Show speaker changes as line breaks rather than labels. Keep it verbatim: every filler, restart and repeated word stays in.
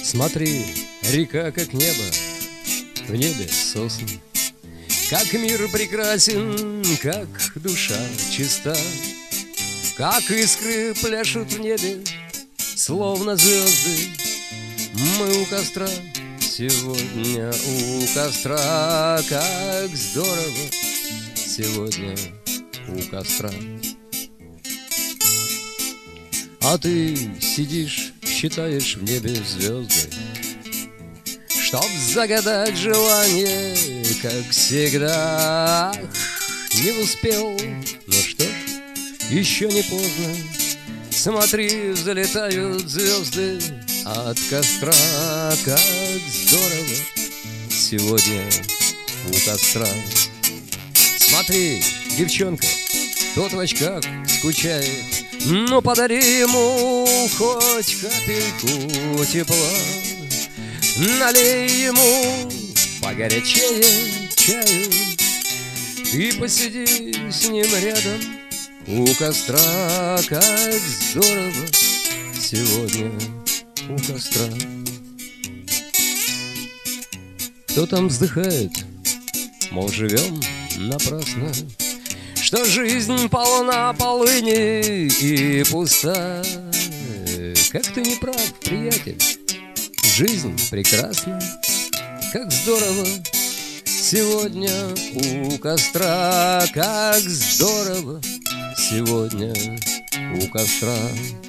Смотри, река как небо, в небе сосны. Как мир прекрасен, как душа чиста, как искры пляшут в небе, словно звезды. Мы у костра, сегодня у костра. Как здорово сегодня у костра. А ты сидишь, считаешь в небе звезды, чтоб загадать желание, как всегда. Ах, не успел, ну что ж, еще не поздно. Смотри, взлетают звезды от костра. Как здорово сегодня у костра. Смотри, девчонка, тот в очках скучает, ну подари ему хоть капельку тепла. Налей ему погорячее чаю и посиди с ним рядом у костра. Как здорово сегодня у костра. Кто там вздыхает, мол, живем напрасно, что жизнь полна полыни и пуста. Как ты не прав, приятель, жизнь прекрасна. Как здорово сегодня у костра. Как здорово сегодня у костра.